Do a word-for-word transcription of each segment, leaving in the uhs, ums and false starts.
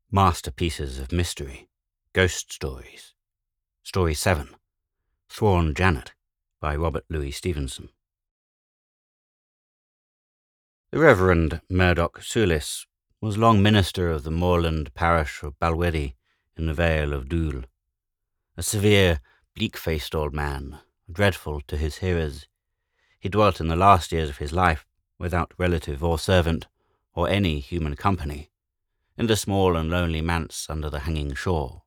Masterpieces of Mystery, Ghost Stories. Story seven, Thrawn Janet, by Robert Louis Stevenson. The Reverend Murdoch Soulis was long minister of the moorland parish of Balwedi in the Vale of Dool. A severe, bleak-faced old man, dreadful to his hearers, he dwelt in the last years of his life without relative or servant, or any human company, in the small and lonely manse under the hanging shore.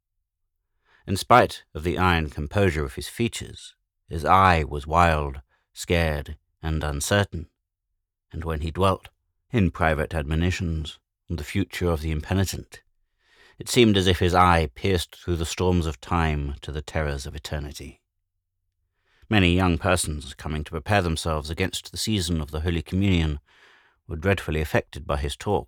In spite of the iron composure of his features, his eye was wild, scared, and uncertain, and when he dwelt, in private admonitions, on the future of the impenitent, it seemed as if his eye pierced through the storms of time to the terrors of eternity. Many young persons, coming to prepare themselves against the season of the Holy Communion, were dreadfully affected by his talk.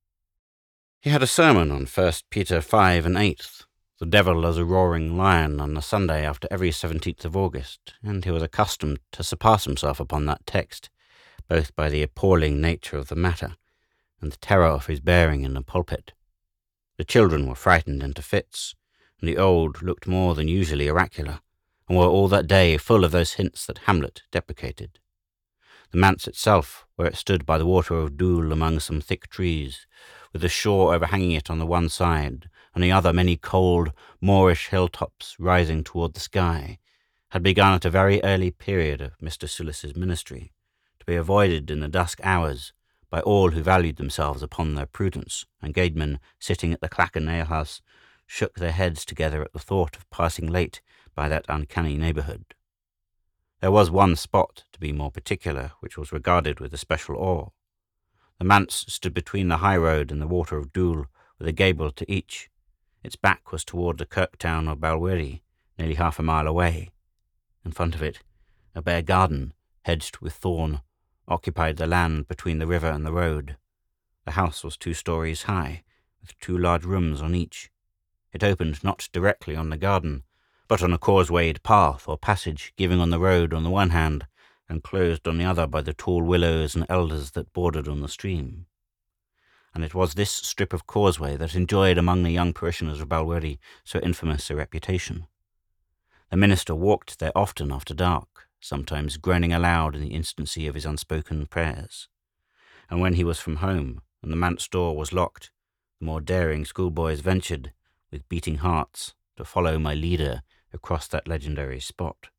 He had a sermon on First Peter five and eight, the devil as a roaring lion, on the Sunday after every seventeenth of August, and he was accustomed to surpass himself upon that text, both by the appalling nature of the matter and the terror of his bearing in the pulpit. The children were frightened into fits, and the old looked more than usually oracular, and were all that day full of those hints that Hamlet deprecated. The manse itself, where it stood by the water of Dool among some thick trees, with the shore overhanging it on the one side, and the other many cold, moorish hilltops rising toward the sky, had begun at a very early period of Mister Soulis's ministry, to be avoided in the dusk hours by all who valued themselves upon their prudence, and gademen sitting at the Clachan alehouse shook their heads together at the thought of passing late by that uncanny neighbourhood. There was one spot, to be more particular, which was regarded with especial awe. The manse stood between the high road and the water of Dool, with a gable to each. Its back was toward the kirk town of Balwedi, nearly half a mile away. In front of it, a bare garden, hedged with thorn, occupied the land between the river and the road. The house was two stories high, with two large rooms on each. It opened not directly on the garden, but on a causewayed path or passage giving on the road on the one hand, and closed on the other by the tall willows and elders that bordered on the stream. And it was this strip of causeway that enjoyed among the young parishioners of Balwedi so infamous a reputation. The minister walked there often after dark, sometimes groaning aloud in the instancy of his unspoken prayers. And when he was from home, and the manse door was locked, the more daring schoolboys ventured, with beating hearts, to follow my leader across that legendary spot.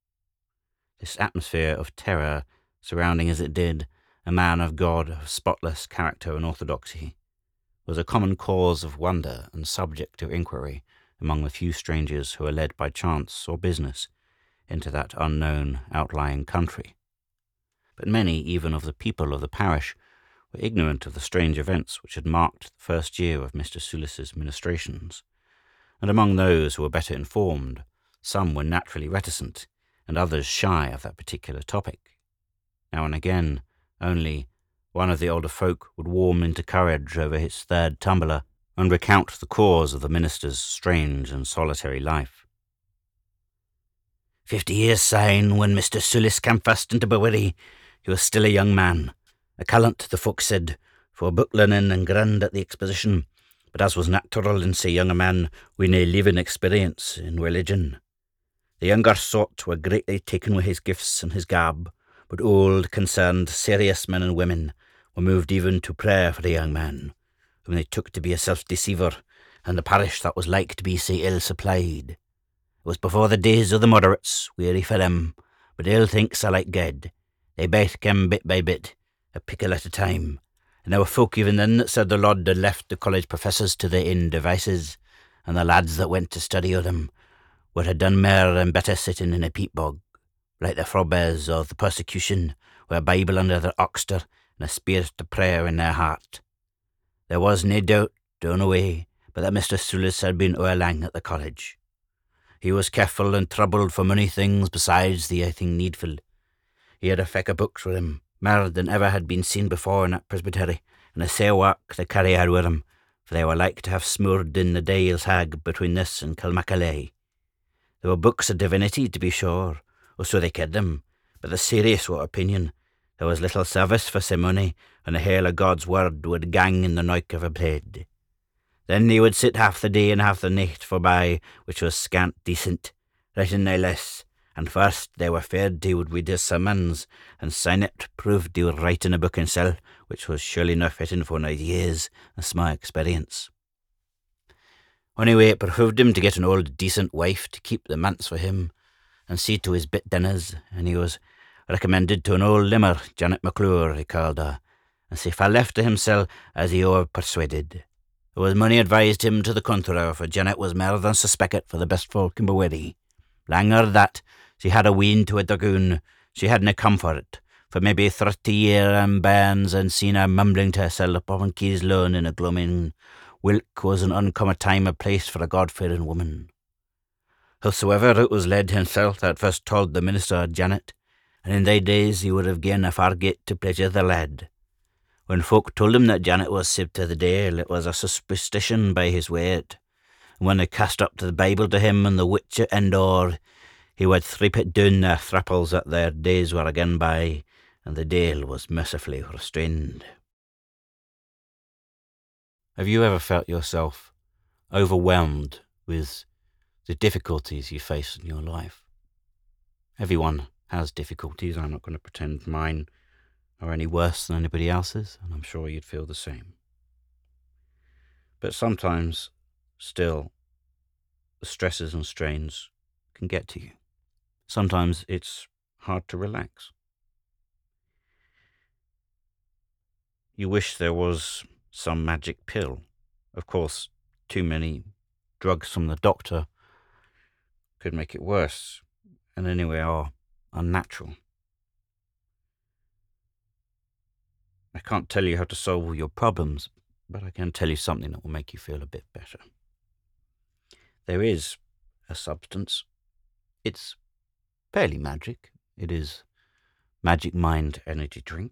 This atmosphere of terror, surrounding as it did a man of God of spotless character and orthodoxy, was a common cause of wonder and subject to inquiry among the few strangers who were led by chance or business into that unknown outlying country. But many even of the people of the parish were ignorant of the strange events which had marked the first year of Mister Soulis's ministrations, and among those who were better informed, some were naturally reticent, and others shy of that particular topic. Now and again, only, one of the older folk would warm into courage over his third tumbler, and recount the cause of the minister's strange and solitary life. Fifty years syne, when Mister Soulis came first into Balwedi, he was still a young man, a callant, the folk said, for book learning and grand at the exposition, but as was natural in so young a man, wi' nae living experience in religion. The younger sort were greatly taken with his gifts and his gab, but old, concerned, serious men and women were moved even to prayer for the young man, whom they took to be a self-deceiver, and the parish that was like to be so ill supplied. It was before the days of the moderates, weary for them, but ill thinks are like God. They baith came bit by bit, a pickle at a time, and there were folk even then that said the Lord had left the college professors to their own devices, and the lads that went to study o' them would have done mair and better sitting in a peat bog, like the forebears of the persecution, with a Bible under their oxter and a spirit of prayer in their heart. There was nae doubt, down away, but that Mister Soulis had been o'er lang at the college. He was careful and troubled for many things besides the thing needful. He had a feck of books with him, mair than ever had been seen before in that presbytery, and a sae wark the carry had with him, for they were like to have smoored in the Dale's Hag between this and Kilmacalay. There were books of divinity, to be sure, or so they cared them, but the serious were opinion. There was little service for sae money, and the hail of God's word would gang in the noik of a blade. Then he would sit half the day and half the nicht forby, which was scant decent, writing nae less, and first they were feared he would read his summons, and sign it proved he would write in a book himself, which was surely no fitting for nae years and small experience. Anyway, it behoved him to get an old decent wife to keep the manse for him, and see to his bit dinners, and he was recommended to an old limmer, Janet McClure, he called her, and sae fell left to himself as he o'er persuaded. There was money advised him to the contrary, for Janet was mair than suspected for the best folk in Balwearie. Langer that, she had a ween to a dragoon, she hadna come for it, for maybe thirty year and bands, and seen her mumbling to herself upon Keys Lone in a gloaming. Wilk was an uncommon time a place for a God-fearing woman. Howsoever, it was Led himself that first told the minister of Janet, and in thae days he would have given a fargate to pleasure the lad. When folk told him that Janet was sipped to the dale, it was a superstition by his weight, and when they cast up to the Bible to him and the witch at Endor, he would threep it down their thrapples that their days were again by, and the dale was mercifully restrained. Have you ever felt yourself overwhelmed with the difficulties you face in your life? Everyone has difficulties. I'm not going to pretend mine are any worse than anybody else's, and I'm sure you'd feel the same. But sometimes, still, the stresses and strains can get to you. Sometimes it's hard to relax. You wish there was some magic pill. Of course, too many drugs from the doctor could make it worse, and anyway are unnatural. I can't tell you how to solve all your problems, but I can tell you something that will make you feel a bit better. There is a substance. It's fairly magic. It is Magic Mind energy drink.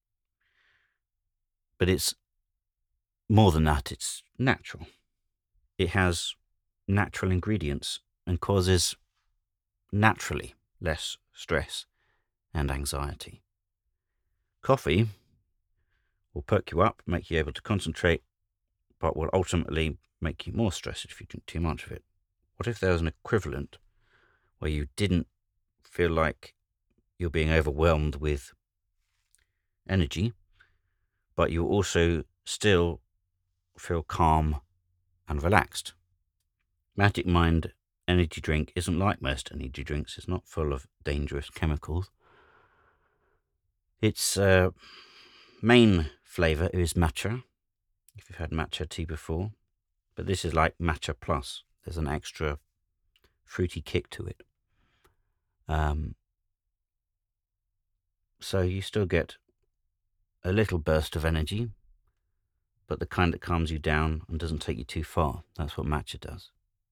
But it's more than that. It's natural. It has natural ingredients and causes naturally less stress and anxiety. Coffee will perk you up, make you able to concentrate, but will ultimately make you more stressed if you drink too much of it. What if there was an equivalent where you didn't feel like you're being overwhelmed with energy, but you also still feel calm and relaxed? Magic Mind energy drink isn't like most energy drinks. It's not full of dangerous chemicals. Its uh, main flavour is matcha, if you've had matcha tea before, but this is like matcha plus. There's an extra fruity kick to it. Um, so you still get a little burst of energy, but the kind that calms you down and doesn't take you too far. That's what matcha does.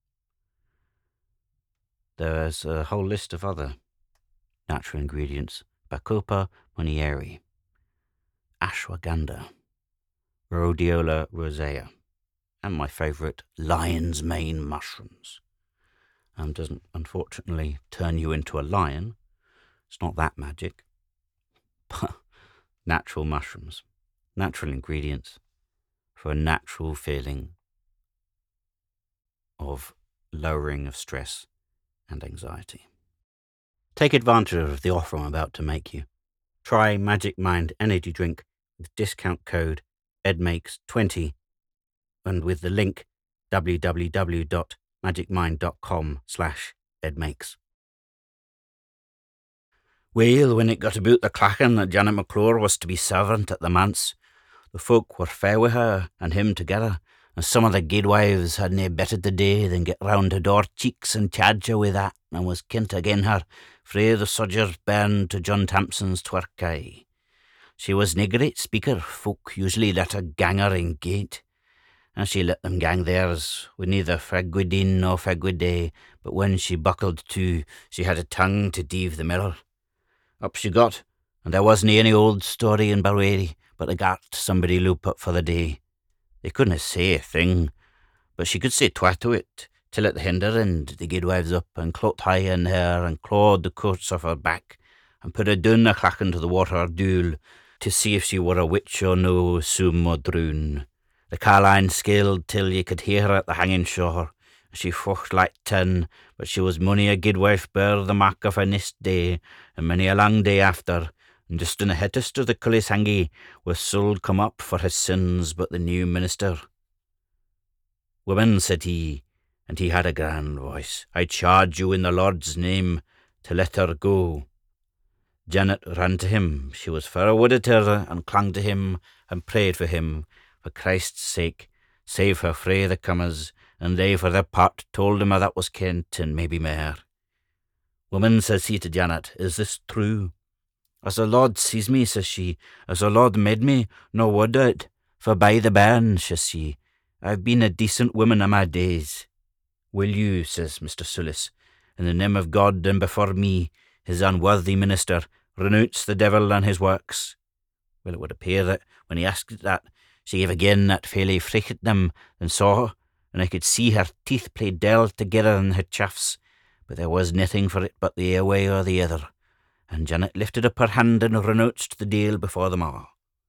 There's a whole list of other natural ingredients: Bacopa monnieri, ashwagandha, rhodiola rosea, and my favourite, lion's mane mushrooms. Um, doesn't unfortunately turn you into a lion. It's not that magic. But natural mushrooms, natural ingredients for a natural feeling of lowering of stress and anxiety. Take advantage of the offer I'm about to make you. Try Magic Mind energy drink with discount code E D makes twenty and with the link w w w dot magic mind dot com slash edmakes. Well, when it got about the clachan that Janet McClure was to be servant at the manse, the folk were fair with her and him together, and some of the guidwives had nae better to do than get round her door cheeks and chadge her with that, and was kent again her frae the sodgers burn to John Thompson's twerk eye. She was nae great speaker. Folk usually let her gang her in gate, and she let them gang theirs, with neither fagwid in nor fagwid day, but when she buckled to, she had a tongue to deave the mirror. Up she got, and there wasn't any old story in Balwearie, but they got somebody loop up for the day. They couldna say a thing, but she could say twa to it, till at the hinder end the guidwives up and clout high in her and clawed the coats off her back and put her down a clachan to the water dool to see if she were a witch or no, soom or droon. The carline skilled till ye could hear her at the hanging shore. She focht like ten, but she was mony a guidwife bear the mark of her next day, and many a long day after. And just in the hettest of the Cullysangy was sold come up for his sins, but the new minister. Woman, said he, and he had a grand voice, I charge you in the Lord's name to let her go. Janet ran to him. She was fair wooded her, and clung to him, and prayed for him. For Christ's sake, save her frae the comers, and they for their part told him how that was kent, and maybe mair. Woman, says he to Janet, is this true? As the Lord sees me, says she, as the Lord made me, no word o' it, for by the bairn, says she, I've been a decent woman a my days. Will you, says Mister Soulis, in the name of God and before me, his unworthy minister, renounce the devil and his works? Well, it would appear that when he asked that, she gave again that fairly fright at them, and saw her, and I could see her teeth play dull together in her chaffs, but there was nothing for it but the air way or the other, and Janet lifted up her hand and renounced the deal before them all.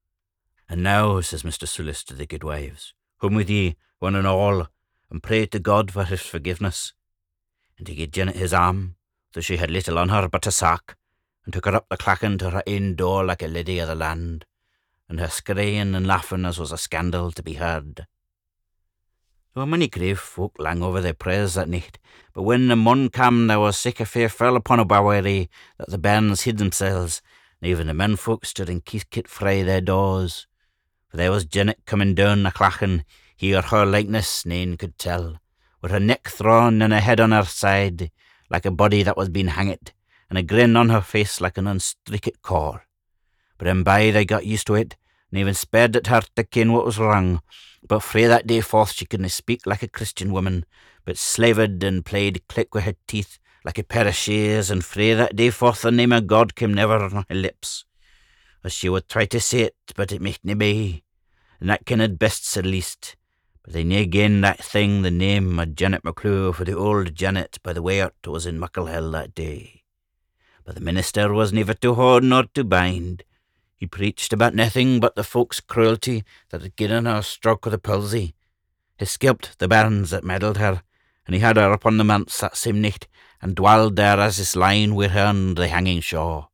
And now, says Mister Soulis to the guidwives, home with ye, one and all, and pray to God for his forgiveness. And he gave Janet his arm, though she had little on her but a sack, and took her up the clachan to her ain door like a lady of the land, and her screeing and laughing as was a scandal to be heard. There were many grave folk lang over their prayers that night, but when the morn came there was sic a fear fell upon a Bowery that the bairns hid themselves, and even the men folk stood in Keithkit frae their doors. For there was Janet coming down the clachan, he or her likeness nane could tell, with her neck thrown and her head on her side, like a body that was being hangit, and a grin on her face like an unstreakit core. But in by they got used to it, and even spared at her to ken what was wrong. But frae that day forth she couldna speak like a Christian woman, but slaved and played click with her teeth like a pair of shears, and frae that day forth the name of God came never on her lips. As she would try to say it, but it michtna be, and that kenned best at least. But they nae gain that thing the name of Janet McClure, for the old Janet by the way out was in Mucklehill that day. But the minister was neither to hold nor to bind. He preached about nothing but the folks' cruelty that had given her a stroke of the palsy. He skelped the bairns that meddled her, and he had her upon the manse that same night, and dwelled there as his line wi' her on the hanging shaw.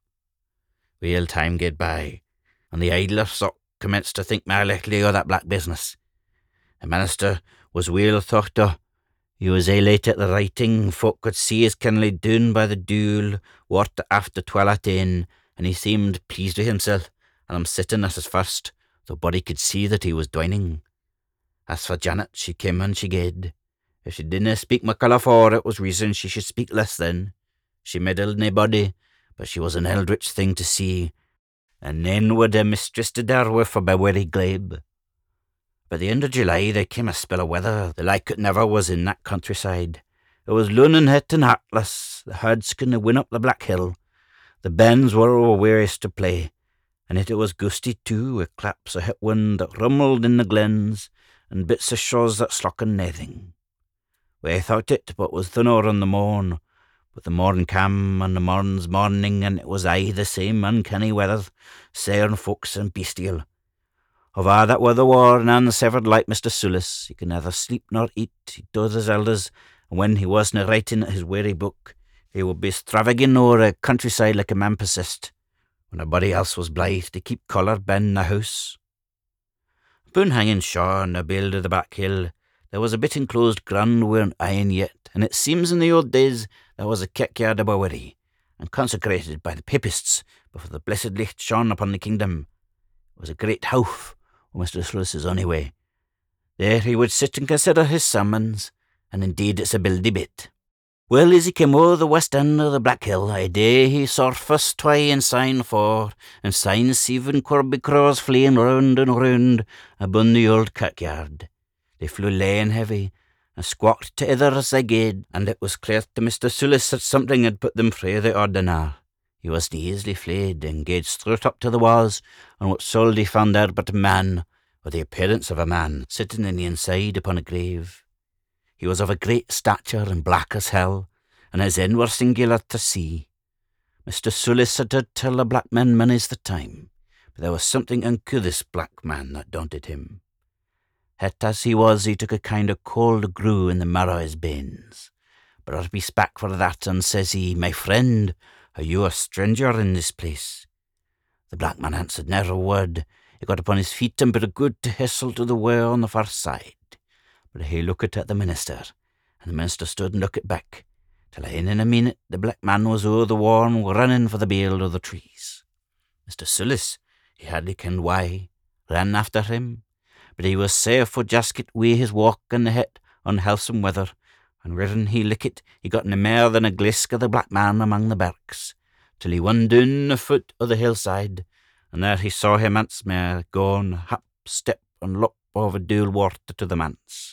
Weel, time gaed by, and the idler sock commenced to think mair likely o' that black business. The minister was weel thocht o'. He was aye late at the writing, folk could see his kennelly doon by the dule, wort after twilight in, and he seemed pleased with himself, and I'm sitting at his first, though body could see that he was dwining. As for Janet, she came and she gaed. If she didna speak muckle afore, it was reason she should speak less then. She meddled nae body, but she was an eldritch thing to see, and nane would have mistrusted her with a Bowery glebe. By the end of July there came a spell of weather, the like it never was in that countryside. It was loon het and heartless, the herds couldna win up the Black Hill, the bairns were ower wearies to play, and yet it was gusty too, with claps of het wind that rumbled in the glens, and bits of shaws that slocken naething. We thought it, but was thunner on the morn, but the morn cam, and the morn's morning, and it was aye the same uncanny weather, sair folks and bestial. Of a' that weather war, none severed like Mister Soulis. He could neither sleep nor eat, he does his elders, and when he wasna writing at his weary book, he would be stravagging o'er a countryside like a man possessed, when a body else was blithe to keep colour ben the house. Upon hanging shaw on the build of the Back Hill, there was a bit enclosed ground weren't iron yet, and it seems in the old days there was a kirkyard of Bowery, and consecrated by the Papists before the blessed licht shone upon the kingdom. It was a great howff o' Mister Soulis's only way. There he would sit and consider his sermons, and indeed it's a buildy bit. Well, as he came o'er the west end of the Black Hill, ae day he saw first twa and syne four, and syne seven Corby craws fleeing round and round abune the old kirkyard. They flew lay and heavy, and squawked to ither as they gaed, and it was clear to Mister Soulis that something had put them frae the ordinar. He wasna easily flayed, and gaed straight up to the walls, and what soul he found there but a man, or the appearance of a man, sitting in the inside upon a grave. He was of a great stature and black as hell, and his end were singular to see. Mister Soulis had heard tell of black men many's the time, but there was something unco this black man that daunted him. Het as he was, he took a kind of cold grue in the marrow of his banes. But I'll be spak for that, and says he, My friend, are you a stranger in this place? The black man answered never a word. He got upon his feet and bid good to hustle to the way on the far side. But he looked at the minister, and the minister stood and looked back, till in a minute the black man was o'er the warren running for the bale of the trees. Mister Sulis, he hardly kenned why, ran after him, but he was safe for jasket wi' his walk and the het on halesome weather, and when he lickit, he got nae mair than a glisk of the black man among the barks, till he won down the foot of the hillside, and there he saw him ance mair gone hap, step, and lop over Dool water to the manse.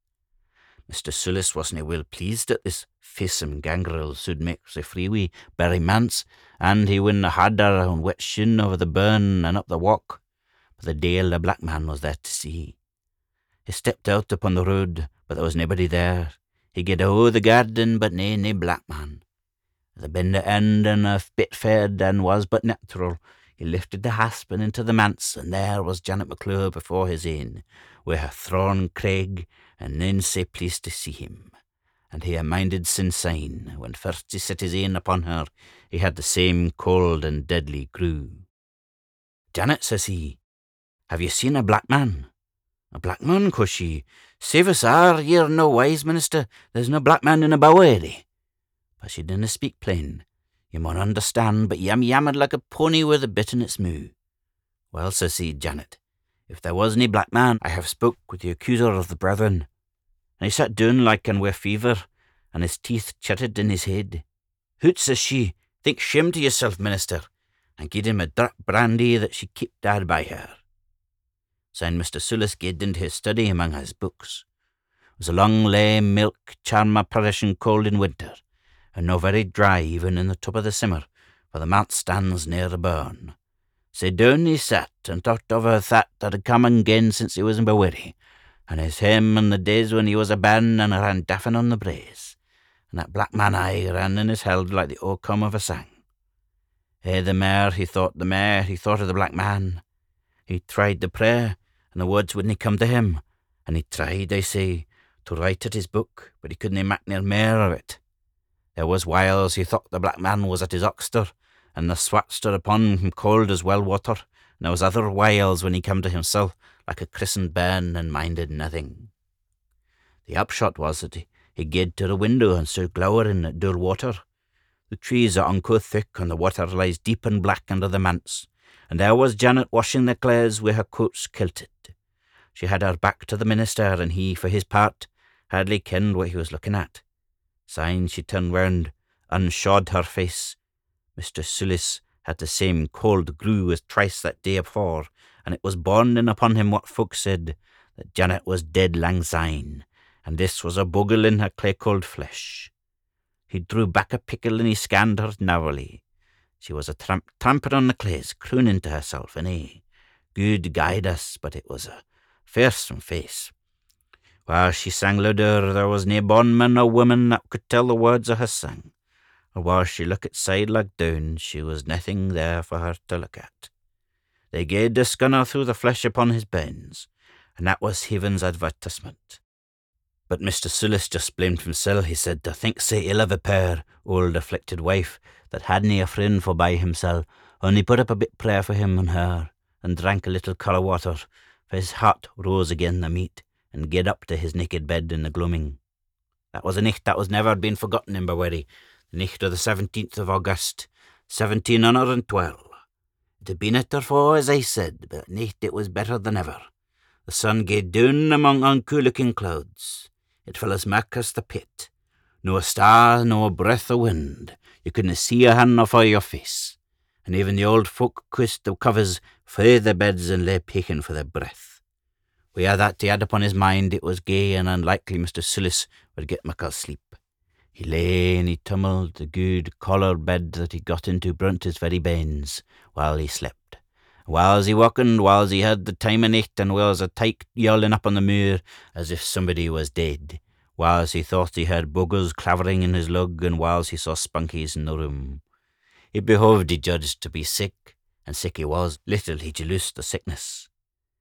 Mister Sulis wasna well pleased at this fearsome gangrel should make sae free wi' Barry Manse, and he went harder on wet shin over the burn and up the walk, but the deil the black man was there to see. He stepped out upon the road, but there was nobody there. He gaed o'er the garden, but nae nae black man. The bend of end and a bit fared and was but natural. He lifted the hasp into the manse, and there was Janet McClure before his ain, wi' her thrawn craig, and none sae pleased to see him. And he a minded sin sign, when first he set his ain upon her, he had the same cold and deadly grue. Janet, says he, have you seen a black man? A black man, quoth she. Save us are, ye're no wise, minister, there's no black man in a Balwearie. But she didna speak plain. You maun understand, but yam yammered like a pony with a bit in its moo. Well, says he, Janet, if there was nae black man, I have spoke with the accuser of the brethren. And he sat down like an wi' fever, and his teeth chattered in his head. Hoot, says she, think shame to yourself, minister, and gied him a drap brandy that she kept there by her. Syne Mister Sulis gaed into his study among his books. It was a long lame milk, charma perishing cold in winter, and no very dry even in the top of the simmer, for the mount stands near the burn. Sae down he sat, and thought over that that had come and gane since he was in Balwearie, and his him and the days when he was a bairn and ran daffin on the braes, and that black man aye ran in his held like the outcome of a sang. Eh, the mair he thought, the mair he thought of the black man. He tried to pray, and the words wouldn't come to him, and he tried, I say, to write at his book, but he couldn't mak near mair of it. There was whiles he thought the black man was at his oxter, and the swat stood upon him cold as well water, and there was other whiles when he came to himself like a christened bairn and minded nothing. The upshot was that he, he gaed to the window and stood glowering at Dool water. The trees are unco thick, and the water lies deep and black under the manse, and there was Janet washing the claes wi' her coats kilted. She had her back to the minister, and he, for his part, hardly kenned what he was looking at. Syne she turned round, unshawed her face. Mister Sulis had the same cold grue as thrice that day afore, and it was borne in upon him what folk said, that Janet was dead lang syne, and this was a bogle in her clay-cold flesh. He drew back a pickle and he scanned her narrowly. She was a tramp tramping on the clays, crooning to herself, and eh, good guide us, but it was a fearsome face. While she sang louder, there was nae bondman or woman that could tell the words of her song, or while she looked side like down, she was nothing there for her to look at. They gaed the scunner through the flesh upon his bairns, and that was heaven's advertisement. But Mister Sulis just blamed himself. He said to think sae ill of a pair, old afflicted wife, that hadna a friend for by himself, only put up a bit prayer for him and her, and drank a little colour water, for his heart rose again the meat, and gaed up to his naked bed in the gloaming. That was a nicht that was never been forgotten in Balwearie, the nicht of the seventeenth of August, seventeen hundred and twelve. It had been it afore, as I said, but nicht it was better than ever. The sun gaed down among uncool-looking clouds. It fell as mak as the pit. No a star, no a breath of wind. You couldna see a hand afore your face. And even the old folk kissed the covers frae the beds and lay peaking for their breath. Wi' a' that he had upon his mind, it was gay and unlikely Mister Sulis would get muckle sleep. He lay and he tumbled the good collar bed that he got into brunt his very banes while he slept. Whiles he wakened, whiles he had the time of night, and whiles a tyke yelling up on the muir as if somebody was dead, whiles he thought he heard bogles clavering in his lug, and whiles he saw spunkies in the room. It behoved, he judged, to be sick, and sick he was. Little he loosed the sickness.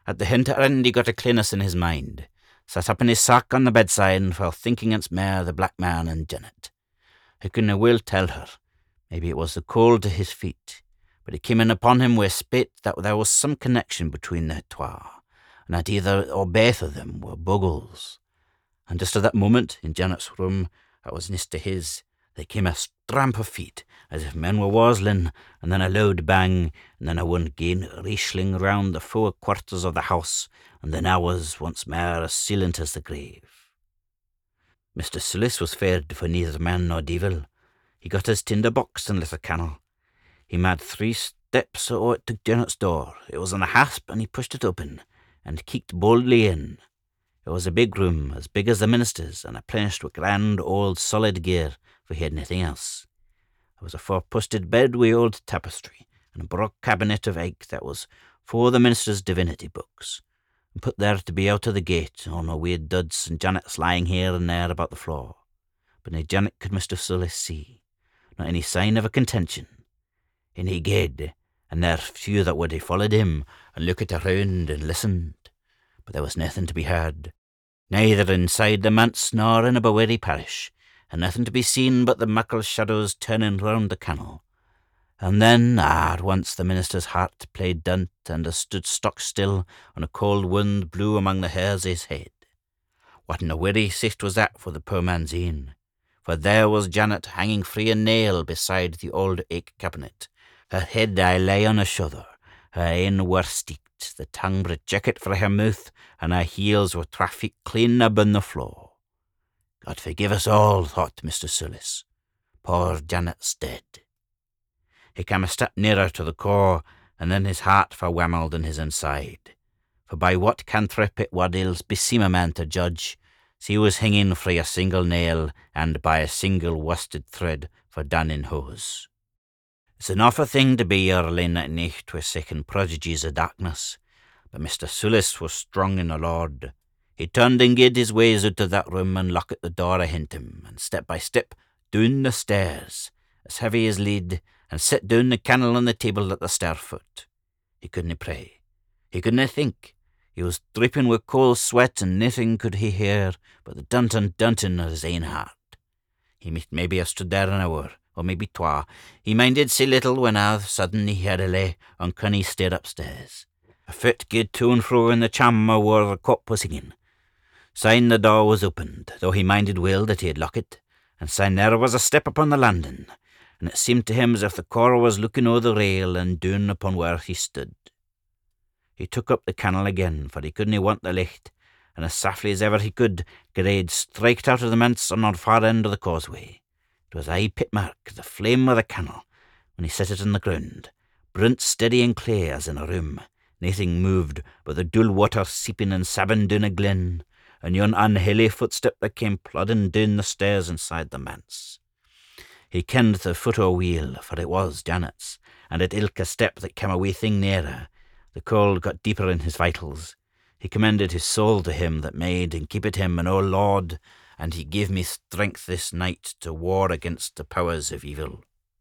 At the hinter end he got a cleanness in his mind, sat up in his sock on the bedside and fell thinking ance mair the black man and Janet. He couldna well tell her. Maybe it was the cold to his feet, but it came in upon him wi' spate that there was some connection between the twa, and that either or both of them were Buggles. And just at that moment, in Janet's room, that was next to his, there came a stramp of feet, as if men were wassling, and then a loud bang, and then a one gain reishling round the four quarters of the house, and then I was once mair as silent as the grave. Mister Sulis was fared for neither man nor devil. He got his tinder box and lit a candle. He made three steps o' it to Janet's door. It was on a hasp, and he pushed it open, and keeked boldly in. It was a big room, as big as the minister's, and replenished with grand old solid gear, for he had nothing else. There was a four-posted bed wi' old tapestry, and a broad cabinet of aik that was for the minister's divinity books, and put there to be out of the gate, on a weird duds and Janet's lying here and there about the floor. But nae Janet could Mister Sulis see, not any sign of a contention. In he gaed, and there few that would have followed him, and looked around and listened, but there was nothing to be heard, neither inside the manse nor in a Balwearie parish, and nothing to be seen but the muckle shadows turning round the cannel. And then, ah, at once the minister's heart played dunt, and a stood stock still, and a cold wind blew among the hairs of his head. What in a weary sicht was that for the poor man's een? For there was Janet hanging free and nail beside the old aik cabinet. Her head aye lay on her shoulder, her een were steeked, the tongue bred jacket frae her mouth, and her heels were traffic clean upon the floor. God forgive us all, thought Mister Sulis. Poor Janet's dead. He came a step nearer to the core, and then his heart verwhammeled in his inside. For by what cantrip it wad ills beseem a man to judge, she was hanging frae a single nail, and by a single worsted thread for done in hose. It's an awfu' thing to be early at nicht with second prodigies of darkness, but Mister Sulis was strong in the Lord. He turned and gaed his ways out of that room and locked the door ahint him, and step by step down the stairs, as heavy as lead, and set down the candle on the table at the stair foot. He couldna pray. He couldna think. He was dripping with cold sweat, and nothing could he hear but the duntin' duntin' of his ain heart. He might maybe have stood there an hour, or maybe twa. He minded sae little when all of a sudden he heard a lay uncanny stair upstairs. A foot gaed to and fro in the chamber where the cock was singing. Syne the door was opened, though he minded well that he had locked it, and syne there was a step upon the landing, and it seemed to him as if the core was looking o'er the rail and down upon where he stood. He took up the candle again, for he couldn't want the licht, and as softly as ever he could, Geraid striked out of the manse on the far end of the causeway. It was aye Pitmark, the flame of the candle, when he set it on the ground, brunt steady and clear as in a room. Naething moved but the dull water seeping and sabbing down a glen, and yon unholy footstep that came plodding down the stairs inside the manse. He kenned the foot o' wheel, for it was Janet's, and at ilka step that came a wee thing nearer, the cold got deeper in his vitals. He commended his soul to him that made and keepit him, and O Lord, and he gave me strength this night to war against the powers of evil.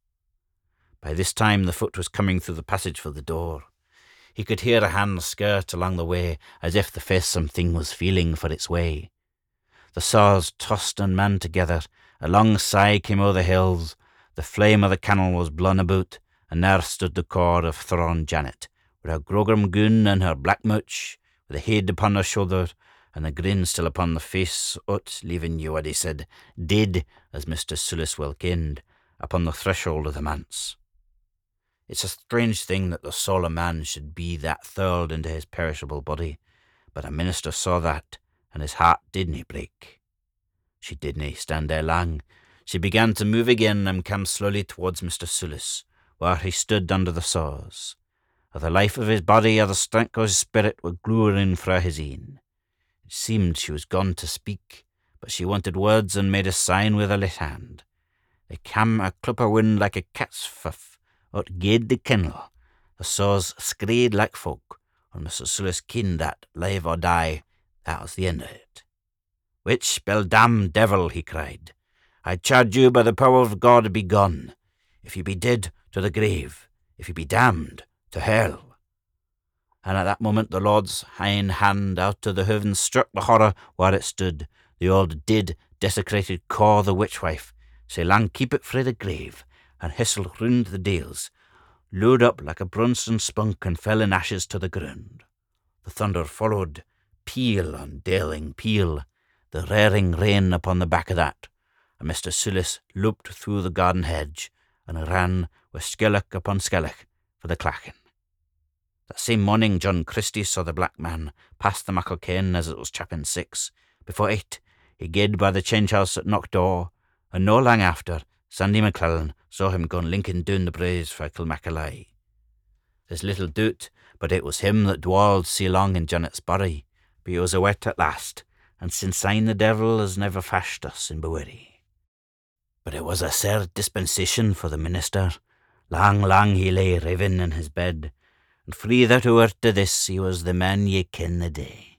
By this time the foot was coming through the passage for the door. He could hear a hand skirt along the way, as if the fearsome thing was feeling for its way. The saws tossed and man together, a long sigh came o'er the hills, the flame of the candle was blown about, and there stood the core of Thrawn Janet, with her grogram goon and her black mouch, with the head upon her shoulder, and the grin still upon the face o't, leaving you what he said, dead, as Mister Sulis well kenned, upon the threshold of the manse. It's a strange thing that the soul of man should be that thurled into his perishable body, but a minister saw that, and his heart didna break. She didna stand there long. She began to move again and came slowly towards Mister Sulis, where he stood under the saws. Of the life of his body or the strength of his spirit were glowering fra his een. It seemed she was gone to speak, but she wanted words and made a sign with her left hand. There came a clipper wind like a cat's fuff, out gaed the kennel. The saws screed like folk, and Mister Sulis kenned that, live or die, that was the end of it. "Witch, beldamned devil," he cried, "I charge you by the power of God, be gone. If you be dead, to the grave. If you be damned, to hell." and at that moment the Lord's hind hand out of the heavens struck the horror where it stood, the old dead, desecrated core the witch-wife, sae lang keep it frae the grave, and histle round the dales, lured up like a bronson spunk and fell in ashes to the ground. The thunder followed, peal on dealing peal, the raring rain upon the back of that, and Mister Soulis looped through the garden hedge, and ran with skelloch upon skelloch for the clachan. That same morning John Christie saw the black man pass the Mucklekane as it was chapping six. Before eight, he gaed by the change house at Knockdaw, and no lang after, Sandy McClellan saw him going linking down the braes for Kilmacallie. There's little doubt but it was him that dwalled sae long in Janet's bury, but he was a wet at last, and since syne the devil has never fashed us in Buirrie. But it was a sair dispensation for the minister. Lang, lang he lay raving in his bed, and free that a word to this, he was the man ye ken the day.